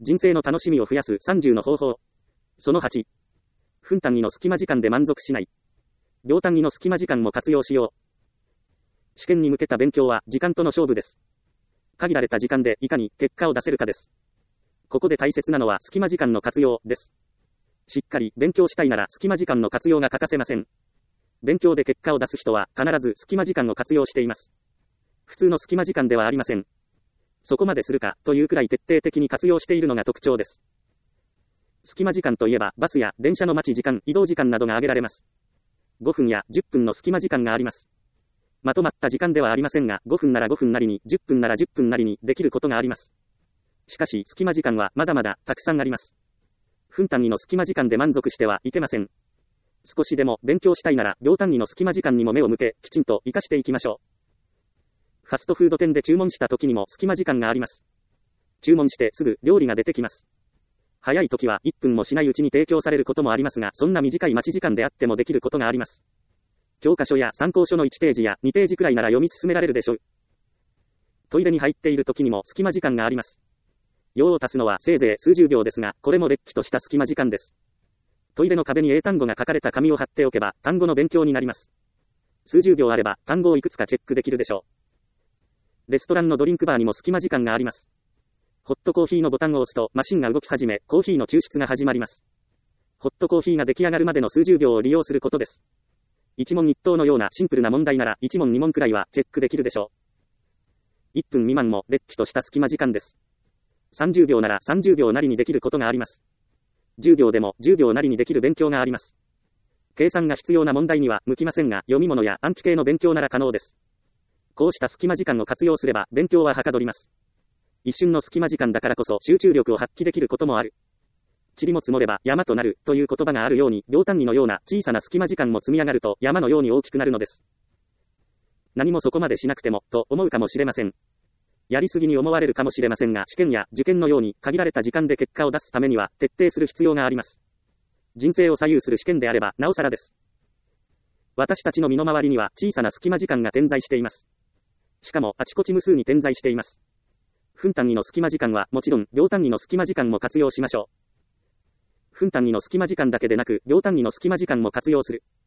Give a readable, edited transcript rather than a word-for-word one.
人生の楽しみを増やす30の方法。その8。分単位の隙間時間で満足しない。秒単位の隙間時間も活用しよう。試験に向けた勉強は時間との勝負です。限られた時間でいかに結果を出せるかです。ここで大切なのは隙間時間の活用です。しっかり勉強したいなら隙間時間の活用が欠かせません。勉強で結果を出す人は必ず隙間時間を活用しています。普通の隙間時間ではありません。そこまでするかというくらい徹底的に活用しているのが特徴です。隙間時間といえばバスや電車の待ち時間、移動時間などが挙げられます。5分や10分の隙間時間があります。まとまった時間ではありませんが、5分なら5分なりに、10分なら10分なりにできることがあります。しかし隙間時間はまだまだたくさんあります。分単位の隙間時間で満足してはいけません。少しでも勉強したいなら秒単位の隙間時間にも目を向け、きちんと活かしていきましょう。ファストフード店で注文した時にも隙間時間があります。注文してすぐ料理が出てきます。早い時は1分もしないうちに提供されることもありますが、そんな短い待ち時間であってもできることがあります。教科書や参考書の1ページや2ページくらいなら読み進められるでしょう。トイレに入っている時にも隙間時間があります。用を足すのはせいぜい数十秒ですが、これもれっきとした隙間時間です。トイレの壁に英単語が書かれた紙を貼っておけば、単語の勉強になります。数十秒あれば、単語をいくつかチェックできるでしょう。レストランのドリンクバーにも隙間時間があります。ホットコーヒーのボタンを押すとマシンが動き始め、コーヒーの抽出が始まります。ホットコーヒーが出来上がるまでの数十秒を利用することです。一問一答のようなシンプルな問題なら1問2問くらいはチェックできるでしょう。1分未満もれっきとした隙間時間です。30秒なら30秒なりにできることがあります。10秒でも10秒なりにできる勉強があります。計算が必要な問題には向きませんが、読み物や暗記系の勉強なら可能です。こうした隙間時間を活用すれば勉強ははかどります。一瞬の隙間時間だからこそ集中力を発揮できることもある。塵も積もれば山となるという言葉があるように、秒単位のような小さな隙間時間も積み上がると山のように大きくなるのです。何もそこまでしなくてもと思うかもしれません。やりすぎに思われるかもしれませんが、試験や受験のように限られた時間で結果を出すためには徹底する必要があります。人生を左右する試験であればなおさらです。私たちの身の回りには小さな隙間時間が点在しています。しかもあちこち無数に点在しています。分単位の隙間時間はもちろん秒単位の隙間時間も活用しましょう。分単位の隙間時間だけでなく秒単位の隙間時間も活用する。